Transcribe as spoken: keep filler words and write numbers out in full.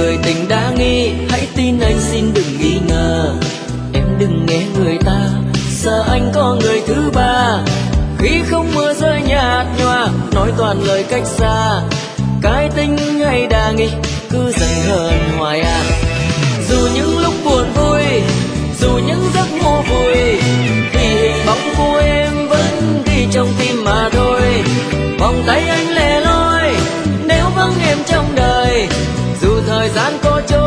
người tình đã nghi, hãy tin anh xin đừng nghi ngờ. Em đừng nghe người ta sợ anh có người thứ ba, khi không mưa rơi nhạt nhòa nói toàn lời cách xa. Cái tính hay đa nghi cứ giận hờn hoài à. Dù những lúc buồn vui, dù những giấc mơ vui, thì hình bóng của em vẫn ghi trong tim mà thôi. Vòng tay anh lẻ loi nếu vắng em trong đời, dù thời gian có trôi